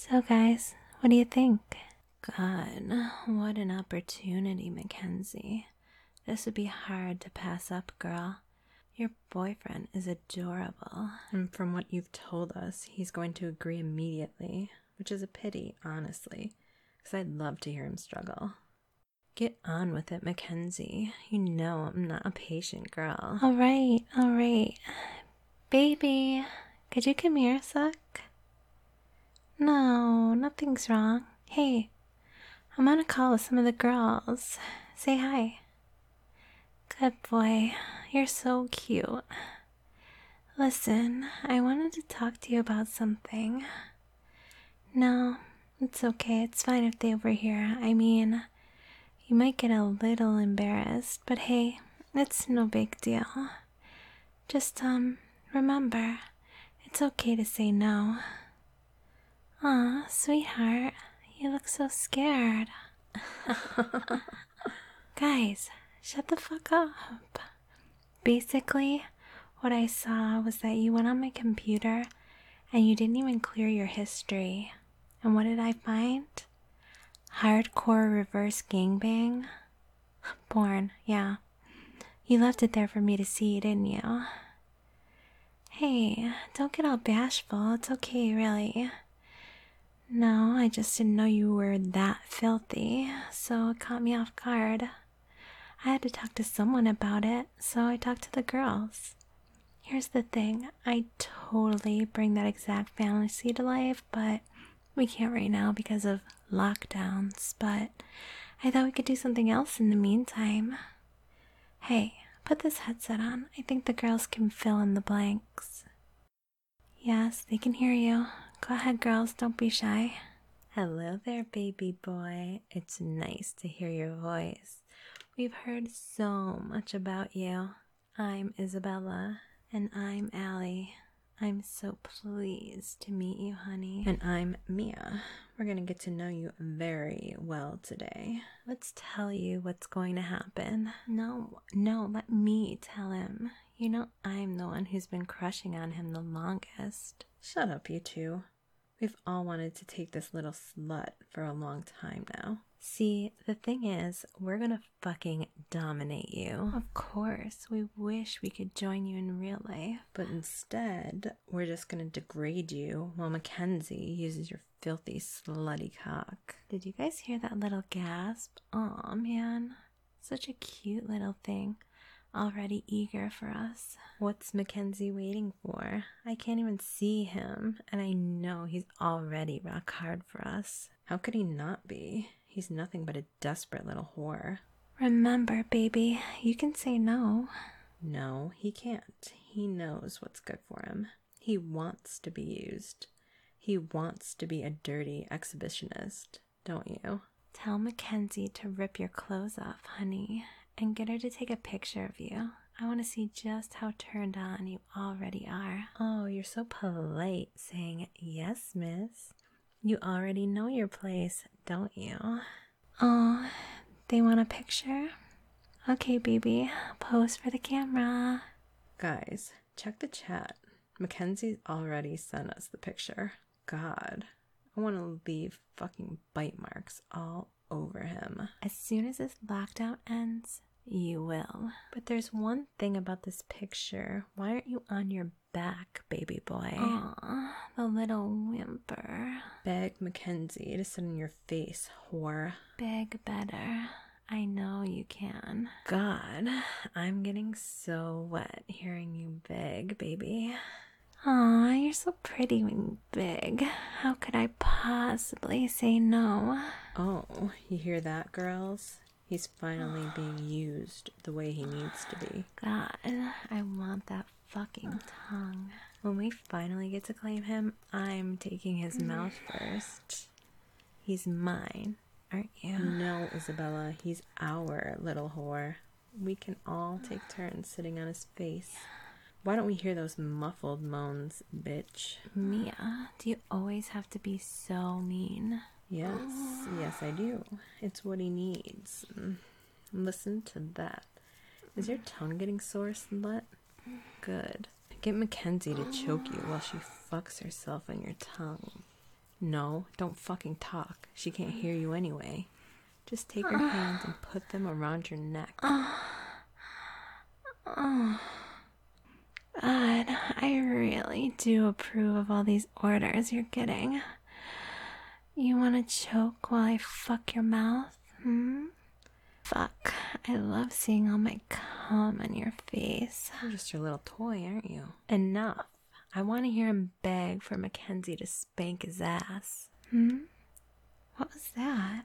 So, guys, what do you think? God, what an opportunity, Mackenzie. This would be hard to pass up, girl. Your boyfriend is adorable. And from what you've told us, he's going to agree immediately, which is a pity, honestly, because I'd love to hear him struggle. Get on with it, Mackenzie. You know I'm not a patient girl. All right. Baby, could you come here a sec? No, nothing's wrong. Hey, I'm on a call with some of the girls. Say hi. Good boy. You're so cute. Listen, I wanted to talk to you about something. No, it's okay. It's fine if they overhear. I mean, you might get a little embarrassed, but hey, it's no big deal. Just, remember, it's okay to say no. Aw, sweetheart, you look so scared. Guys, shut the fuck up. Basically, what I saw was that you went on my computer and you didn't even clear your history. And what did I find? Hardcore reverse gangbang? Porn, yeah. You left it there for me to see, didn't you? Hey, don't get all bashful. It's okay, really. No, I just didn't know you were that filthy, so it caught me off guard. I had to talk to someone about it, so I talked to the girls. Here's the thing, I totally bring that exact fantasy to life, but we can't right now because of lockdowns, but I thought we could do something else in the meantime. Hey, put this headset on. I think the girls can fill in the blanks. Yes, they can hear you. Go ahead, girls, don't be shy. Hello there, baby boy. It's nice to hear your voice. We've heard so much about you. I'm Isabella. And I'm Allie. I'm so pleased to meet you, honey. And I'm Mia. We're gonna get to know you very well today. Let's tell you what's going to happen. No, let me tell him. You know I'm the one who's been crushing on him the longest. Shut up, you two. We've all wanted to take this little slut for a long time now. See, the thing is, we're gonna fucking dominate you. Of course, we wish we could join you in real life. But instead, we're just gonna degrade you while Mackenzie uses your filthy, slutty cock. Did you guys hear that little gasp? Aw, man. Such a cute little thing. Already eager for us. What's Mackenzie waiting for? I can't even see him, and I know he's already rock hard for us. How could he not be? He's nothing but a desperate little whore. Remember, baby, you can say no. No, he can't. He knows what's good for him. He wants to be used. He wants to be a dirty exhibitionist, don't you? Tell Mackenzie to rip your clothes off, honey. And get her to take a picture of you. I want to see just how turned on you already are. Oh, you're so polite saying, yes, miss. You already know your place, don't you? Oh, they want a picture? Okay, baby, pose for the camera. Guys, check the chat. Mackenzie's already sent us the picture. God, I want to leave fucking bite marks all over him. As soon as this lockdown ends, you will. But there's one thing about this picture. Why aren't you on your back, baby boy? Aw, the little whimper. Beg Mackenzie to sit on your face, whore. Beg better. I know you can. God, I'm getting so wet hearing you beg, baby. Aw, you're so pretty when you beg. How could I possibly say no? Oh, you hear that, girls? He's finally being used the way he needs to be. God, I want that fucking tongue. When we finally get to claim him, I'm taking his mouth first. He's mine, aren't you? No, Isabella, he's our little whore. We can all take turns sitting on his face. Why don't we hear those muffled moans, bitch? Mia, do you always have to be so mean? Yes, I do. It's what he needs. Listen to that. Is your tongue getting sore, slut? Good. Get Mackenzie to choke you while she fucks herself on your tongue. No, don't fucking talk. She can't hear you anyway. Just take her hands and put them around your neck. God, I really do approve of all these orders you're getting. You want to choke while I fuck your mouth? Fuck, I love seeing all my cum on your face. You're just your little toy, aren't you? Enough. I want to hear him beg for Mackenzie to spank his ass. What was that?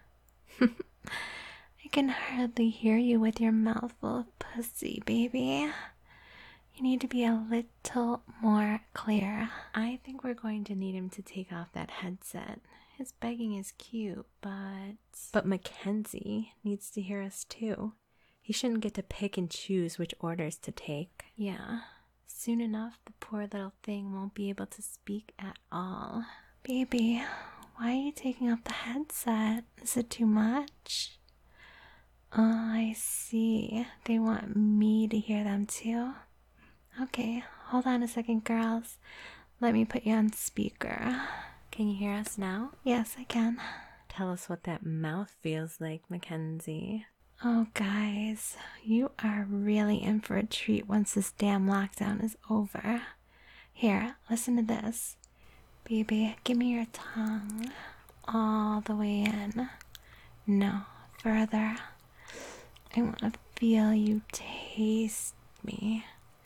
I can hardly hear you with your mouth full of pussy, baby. You need to be a little more clear. I think we're going to need him to take off that headset. His begging is cute, but Mackenzie needs to hear us too. He shouldn't get to pick and choose which orders to take. Yeah, soon enough the poor little thing won't be able to speak at all. Baby, why are you taking off the headset? Is it too much? Oh, I see. They want me to hear them too. Okay, hold on a second, girls. Let me put you on speaker. Can you hear us now? Yes, I can. Tell us what that mouth feels like, Mackenzie. Oh, guys, you are really in for a treat once this damn lockdown is over. Here, listen to this. Baby, give me your tongue. All the way in. No, further. I want to feel you taste me.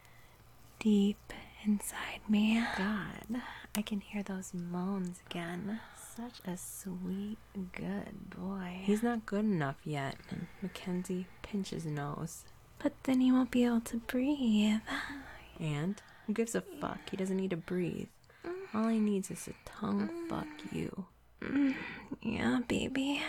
Deep inside me. God, I can hear those moans again. Such a sweet, good boy. He's not good enough yet. Mackenzie pinches his nose. But then he won't be able to breathe. And? Who gives a fuck? He doesn't need to breathe. All he needs is a tongue fuck you. Yeah, baby.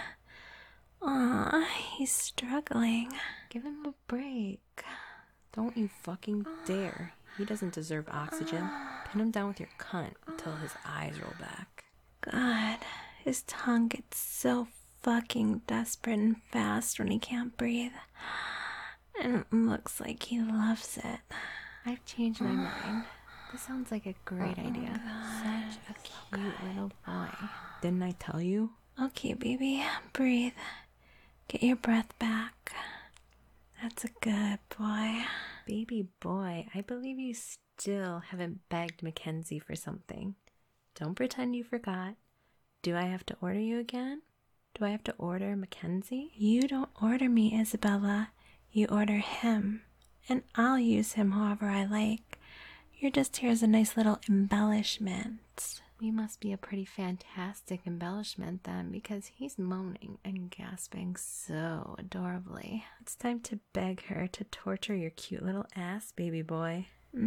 Aw, he's struggling. Give him a break. Don't you fucking dare. He doesn't deserve oxygen. Pin him down with your cunt until his eyes roll back. God, his tongue gets so fucking desperate and fast when he can't breathe. And it looks like he loves it. I've changed my mind. This sounds like a great idea. Such a cute little boy. Didn't I tell you? Okay, baby, breathe. Get your breath back. That's a good boy. Baby boy, I believe you still haven't begged Mackenzie for something. Don't pretend you forgot. Do I have to order you again? Do I have to order Mackenzie? You don't order me, Isabella. You order him. And I'll use him however I like. You're just here as a nice little embellishment. We must be a pretty fantastic embellishment then, because he's moaning and gasping so adorably. It's time to beg her to torture your cute little ass, baby boy.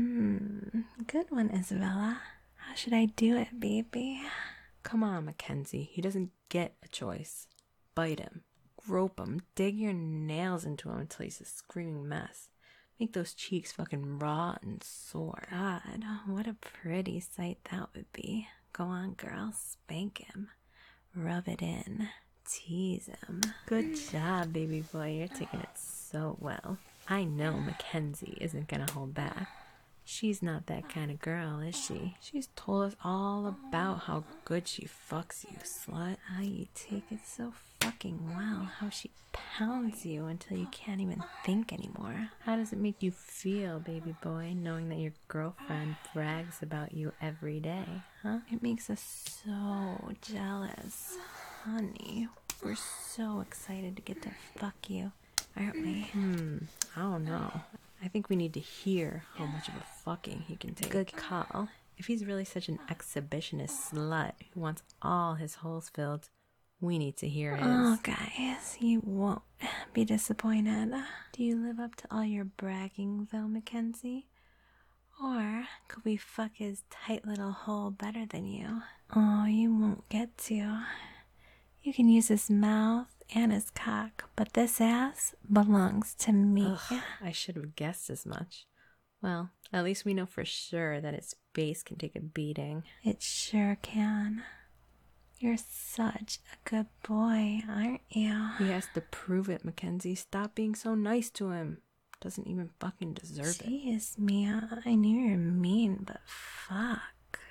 Good one, Isabella. How should I do it, baby? Come on, Mackenzie. He doesn't get a choice. Bite him. Grope him. Dig your nails into him until he's a screaming mess. Make those cheeks fucking raw and sore. God, what a pretty sight that would be. Go on, girl. Spank him. Rub it in. Tease him. Good job, baby boy. You're taking it so well. I know Mackenzie isn't gonna hold back. She's not that kind of girl, is she? She's told us all about how good she fucks you, slut. How you take it so fucking well. How she pounds you until you can't even think anymore. How does it make you feel, baby boy, knowing that your girlfriend brags about you every day, huh? It makes us so jealous. Honey, we're so excited to get to fuck you, aren't we? I don't know. I think we need to hear how much of a fucking he can take. Good call. If he's really such an exhibitionist slut who wants all his holes filled, we need to hear his. Oh, guys, you won't be disappointed. Do you live up to all your bragging, though, Mackenzie? Or could we fuck his tight little hole better than you? Oh, you won't get to. You can use his mouth and his cock, but this ass belongs to me. Ugh, I should have guessed as much. Well, at least we know for sure that its base can take a beating. It sure can. You're such a good boy, aren't you? He has to prove it, Mackenzie. Stop being so nice to him. Doesn't even fucking deserve it. Jeez, Mia, I knew you were mean, but fuck.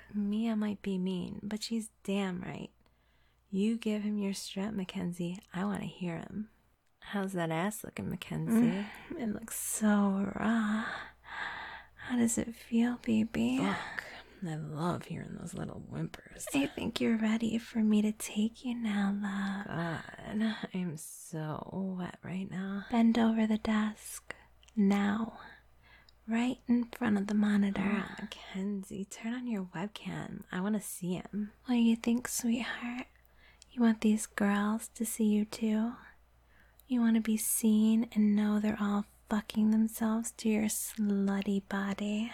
Mia might be mean, but she's damn right. You give him your strap, Mackenzie. I want to hear him. How's that ass looking, Mackenzie? It looks so raw. How does it feel, baby? Fuck. I love hearing those little whimpers. I think you're ready for me to take you now, love. God, I am so wet right now. Bend over the desk. Now. Right in front of the monitor. Oh, Mackenzie, turn on your webcam. I want to see him. What do you think, sweetheart? You want these girls to see you too? You want to be seen and know they're all fucking themselves to your slutty body?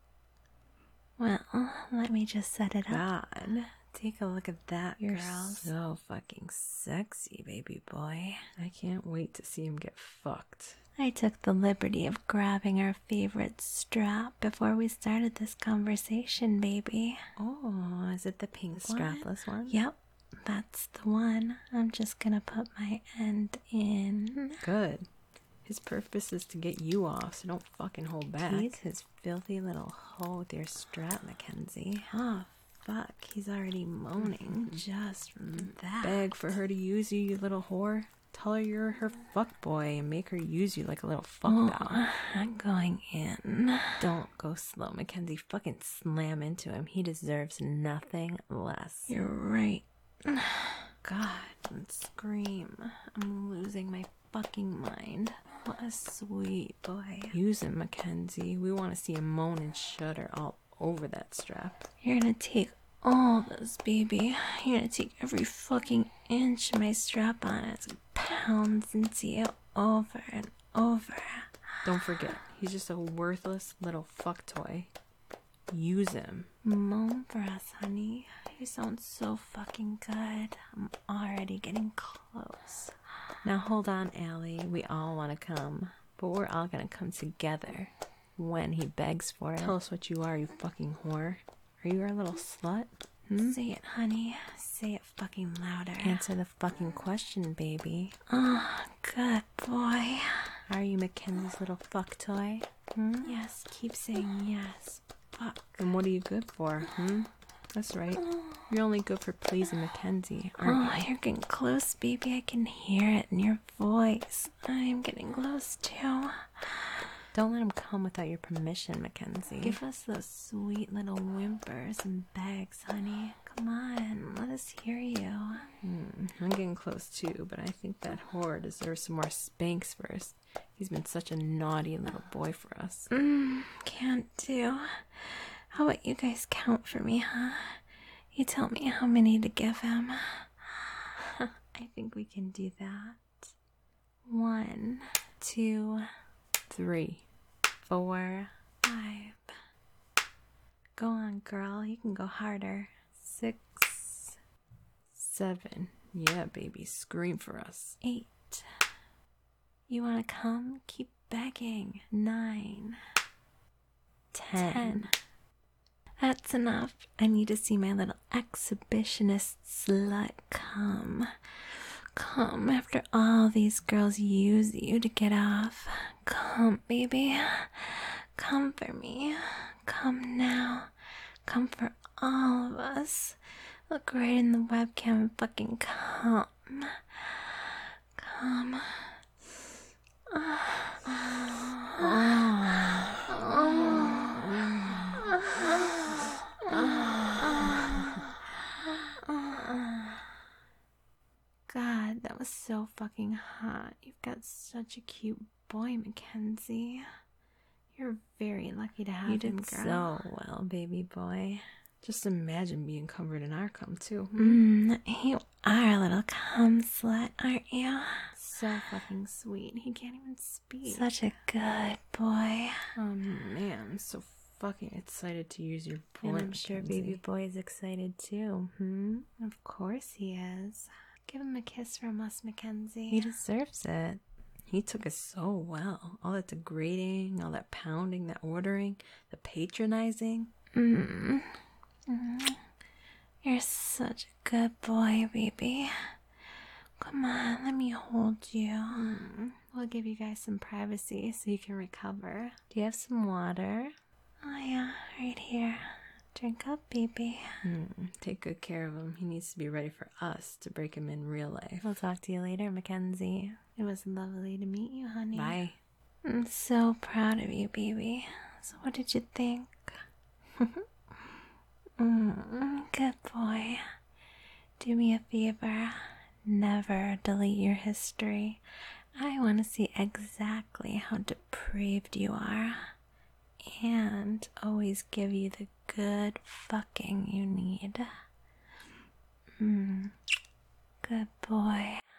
Well, let me just set it up. God, take a look at that, You're girl. So fucking sexy, baby boy. I can't wait to see him get fucked. I took the liberty of grabbing our favorite strap before we started this conversation, baby. Oh, is it the pink strapless one? Yep, that's the one. I'm just gonna put my end in. Good. His purpose is to get you off, so don't fucking hold back. He's his filthy little hoe with your strap, Mackenzie. Oh, fuck, he's already moaning just from that. Beg for her to use you, you little whore. Tell her you're her fuckboy and make her use you like a little fuck doll. I'm going in. Don't go slow, Mackenzie. Fucking slam into him. He deserves nothing less. You're right. God, don't scream. I'm losing my fucking mind. What a sweet boy. Use him, Mackenzie. We want to see him moan and shudder all over that strap. You're gonna take all this, baby. You're gonna take every fucking inch of my strap on as it pounds into you over and over. Don't forget, he's just a worthless little fuck toy. Use him. Moan for us, honey. You sound so fucking good. I'm already getting close. Now hold on, Allie. We all want to come, but we're all gonna come together when he begs for it. Tell us what you are, you fucking whore. Are you our little slut? Say it, honey. Say it fucking louder. Answer the fucking question, baby. Oh, good boy. Are you Mackenzie's little fuck toy? Yes, keep saying yes. Fuck. And what are you good for? That's right. You're only good for pleasing Mackenzie, aren't you? You're getting close, baby. I can hear it in your voice. I'm getting close, too. Don't let him come without your permission, Mackenzie. Give us those sweet little whimpers and begs, honey. Come on, let us hear you. I'm getting close too, but I think that whore deserves some more spanks first. He's been such a naughty little boy for us. Can't do. How about you guys count for me, huh? You tell me how many to give him. I think we can do that. 1, 2, 3, 4, 5. Go on, girl. You can go harder. 6, 7. Yeah, baby, scream for us. 8. You want to come? Keep begging. 9. 10. That's enough. I need to see my little exhibitionist slut come. Come after all these girls use you to get off. Come, baby. Come for me. Come now. Come for all of us. Look right in the webcam and fucking come. Come. God, that was so fucking hot. You've got such a cute boy, Mackenzie. You're very lucky to have him, girl. You did so well, baby boy. Just imagine being covered in our cum, too. You are a little cum slut, aren't you? So fucking sweet. He can't even speak. Such a good boy. Oh, man, I'm so fucking excited to use your boy, And I'm sure Mackenzie. baby boy is excited too. Of course he is. Give him a kiss from us, Mackenzie. He deserves it. He took us so well. All that degrading, all that pounding, that ordering, the patronizing. You're such a good boy, baby. Come on, let me hold you. We'll give you guys some privacy so you can recover. Do you have some water? Oh yeah, right here. Drink up, baby. Take good care of him. He needs to be ready for us to break him in real life. We'll talk to you later, Mackenzie. It was lovely to meet you, honey. Bye. I'm so proud of you, baby. So what did you think? Good boy. Do me a favor. Never delete your history. I want to see exactly how depraved you are. And always give you the good fucking you need. Good boy.